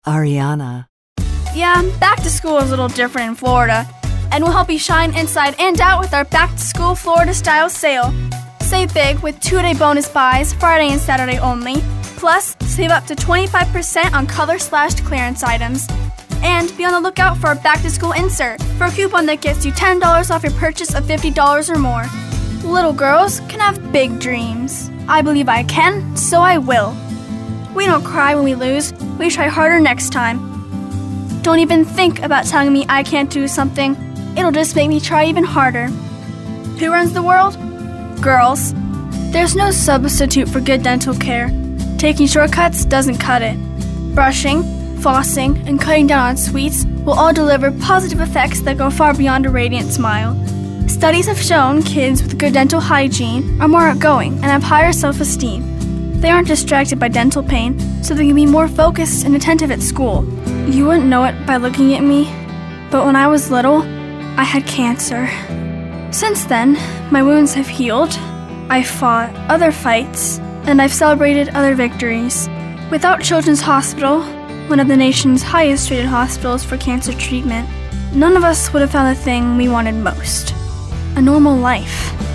Ariana. Yeah, back to school is a little different in Florida, and we'll help you shine inside and out with our Back to School Florida Style Sale. Save big with 2-day bonus buys Friday and Saturday only. Plus, save up to 25% on color/slashed clearance items. And be on the lookout for our Back to School insert for a coupon that gets you $10 off your purchase of $50 or more. Little girls can have big dreams. I believe I can, so I will. We don't cry when we lose. We try harder next time. Don't even think about telling me I can't do something. It'll just make me try even harder. Who runs the world? Girls. There's no substitute for good dental care. Taking shortcuts doesn't cut it. Brushing, flossing, and cutting down on sweets will all deliver positive effects that go far beyond a radiant smile. Studies have shown kids with good dental hygiene are more outgoing and have higher self-esteem. They aren't distracted by dental pain, so they can be more focused and attentive at school. You wouldn't know it by looking at me, but when I was little, I had cancer. Since then, my wounds have healed. I've fought other fights, and I've celebrated other victories. Without Children's Hospital, one of the nation's highest rated hospitals for cancer treatment, none of us would have found the thing we wanted most: a normal life.